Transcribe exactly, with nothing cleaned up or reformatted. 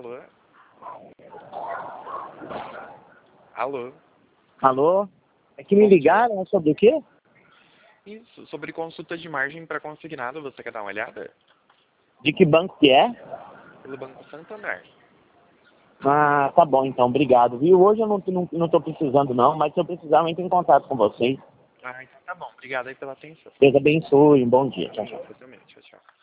Alô? Alô? Alô? É que me ligaram, é sobre o quê? Isso, sobre consulta de margem para consignado, você quer dar uma olhada? De que banco que é? Pelo Banco Santander. Ah, tá bom então, obrigado, viu? Hoje eu não, não, não tô precisando não, mas se eu precisar eu entro em contato com vocês. Ah, então tá bom. Obrigado aí pela atenção. Deus abençoe, um bom dia. Tchau, tchau. Você também. Tchau, tchau.